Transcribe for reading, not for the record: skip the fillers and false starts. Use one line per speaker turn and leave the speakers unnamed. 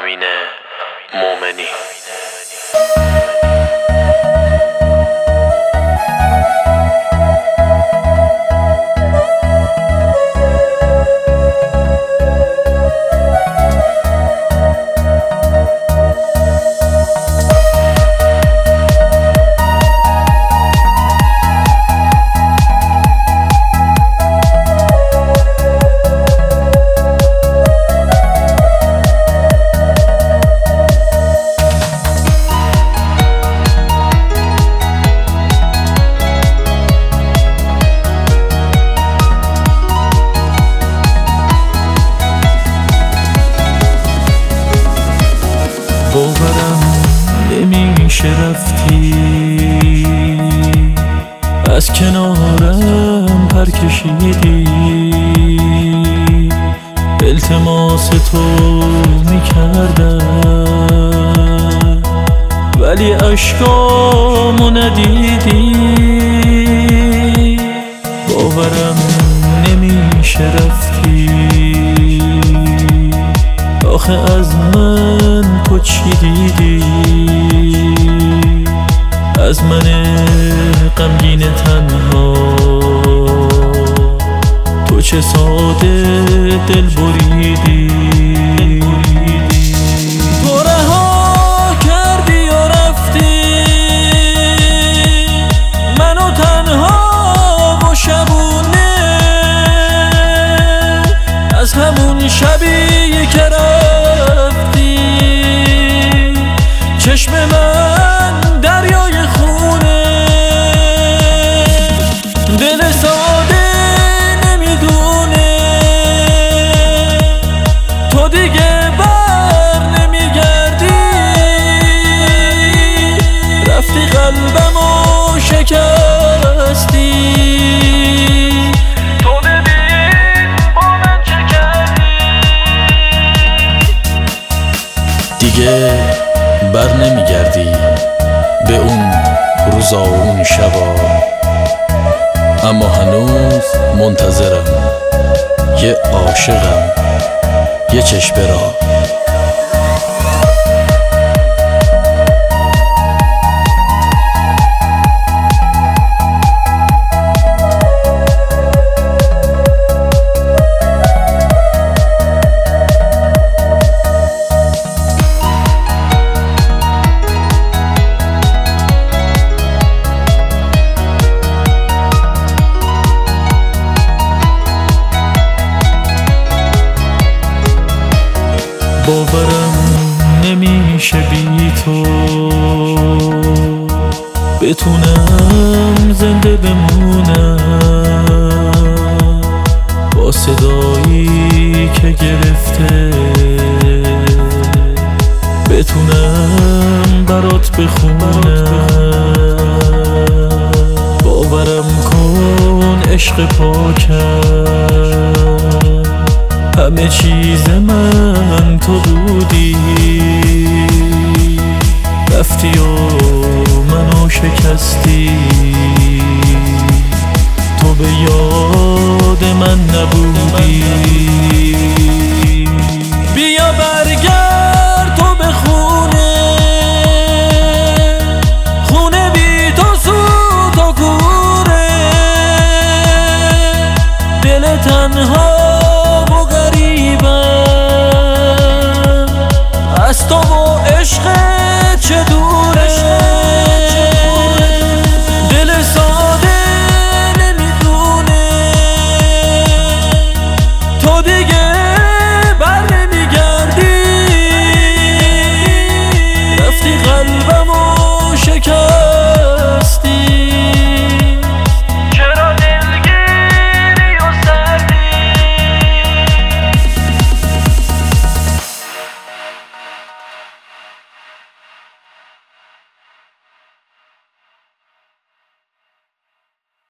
امین مومنی.
باورم نمیشه رفتی، از کنارم پر کشیدی، التماس تو میکردم ولی اشکامو ندیدی. باورم نمیشه رفتی، آخه از من تو چی دیدی؟ از من غمگین تنها تو چه ساده دل بریدی. تو رها کردی و رفتی منو تنها و شبونه، از همون شبی که رفتی چشم من دریای خونه. دل ساده نمیدونه تو دیگه بر نمیگردی، رفتی قلبمو شکستی. تو ببین با من چه کردی، دیگه بر نمیگردی به اون روزا و اون شبا، اما هنوز منتظرم یه عاشقم یه چشم را. باورم نمیشه بی تو بتونم زنده بمونم، با صدایی که گرفته بتونم برات بخونم. باورم کن عشق پاکم، همه چیز من تو بودی، رفتی و منو شکستی. تو به یاد من نبودی، بیا برگرد تو به خونه، خونه بی تو سوت و کوره. دل تنها از تو و عشق